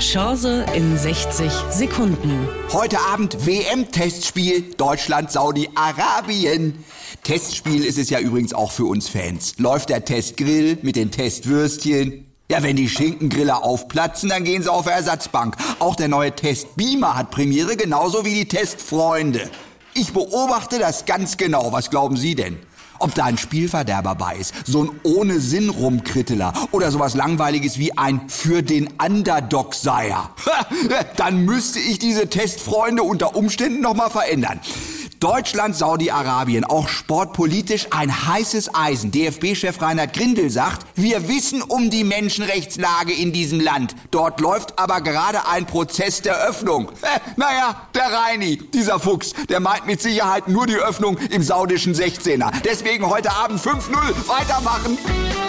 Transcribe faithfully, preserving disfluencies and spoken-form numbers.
Chance in sechzig Sekunden. Heute Abend W M-Testspiel Deutschland-Saudi-Arabien. Testspiel ist es ja übrigens auch für uns Fans. Läuft der Testgrill mit den Testwürstchen. Ja, wenn die Schinkengriller aufplatzen, dann gehen sie auf Ersatzbank. Auch der neue Testbeamer hat Premiere, genauso wie die Testfreunde. Ich beobachte das ganz genau. Was glauben Sie denn? Ob da ein Spielverderber bei ist, so ein ohne Sinn Rumkritteler oder sowas Langweiliges wie ein für den Underdog-Seier. Dann müsste ich diese Testfreunde unter Umständen nochmal verändern. Deutschland, Saudi-Arabien, auch sportpolitisch ein heißes Eisen. D F B-Chef Reinhard Grindel sagt, wir wissen um die Menschenrechtslage in diesem Land. Dort läuft aber gerade ein Prozess der Öffnung. Äh, naja, der Reini, dieser Fuchs, der meint mit Sicherheit nur die Öffnung im saudischen sechzehner. Deswegen heute Abend fünf null, weitermachen.